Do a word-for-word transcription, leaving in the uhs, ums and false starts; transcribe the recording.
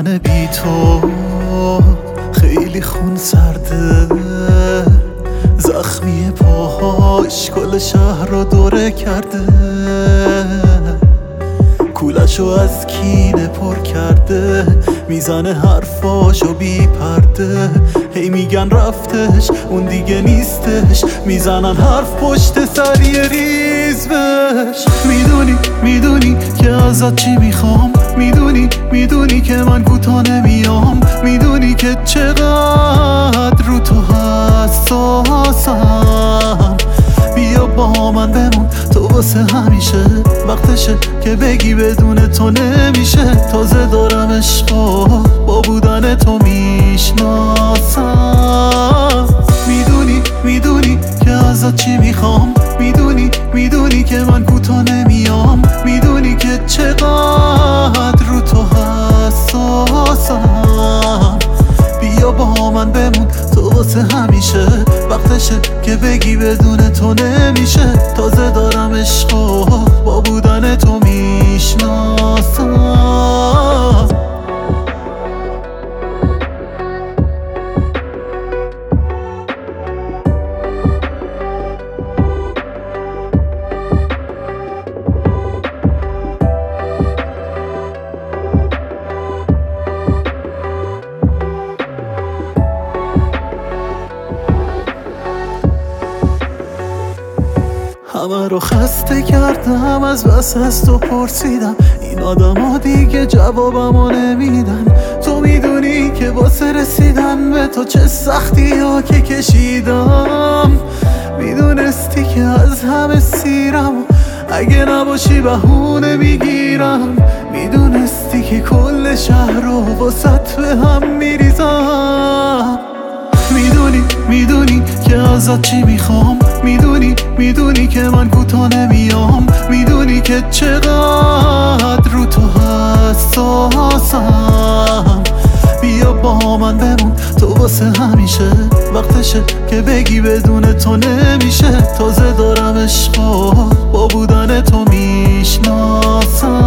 من بی تو خیلی خون سرده، زخمی پاهاش کل شهر رو دوره کرده، کولشو از کینه پر کرده، میزنه حرفاشو بی پرده. هی میگن رفتش اون دیگه نیستش، میزنن حرف پشت سر یه ریز بش. میدونی میدونی که ازت چی میخوام، میدونی میدونی که من کوتاه نمیام، میدونی که چقدر رو تو حساسم. بیا با من بمون تو واسه همیشه، وقتشه که بگی بدون تو نمیشه. تازه دارم عشقا با بودن تو میشناسم. میدونی میدونی که ازت چی میخوام، میدونی میدونی که من کوتاه نمیام، میدونی که چقدر رو تو حساسم. بیا با من بمون تو واسه همیشه، وقتشه که بگی بدون تو نمیشه. تازه دارم عشقا با بودن تو میشناسم. همه رو خسته کردم، از بس از تو پرسیدم، این آدم ها دیگه جوابمو نمیدن. تو میدونی که واسه رسیدن به تو چه سختی ها که کشیدم، میدونستی که از همه سیرم، اگه نباشی بهونه میگیرم، میدونستی که کل شهر رو واسط به هم میریزم. میدونی میدونی که ازت چی میخوام، میدونی میدونی که من کوتاه نمیام، میدونی که چقدر رو تو حساسم. بیا با من بمون تو واسه همیشه، وقتشه که بگی بدون تو نمیشه. تازه دارم عشقا با بودن تو میشناسم.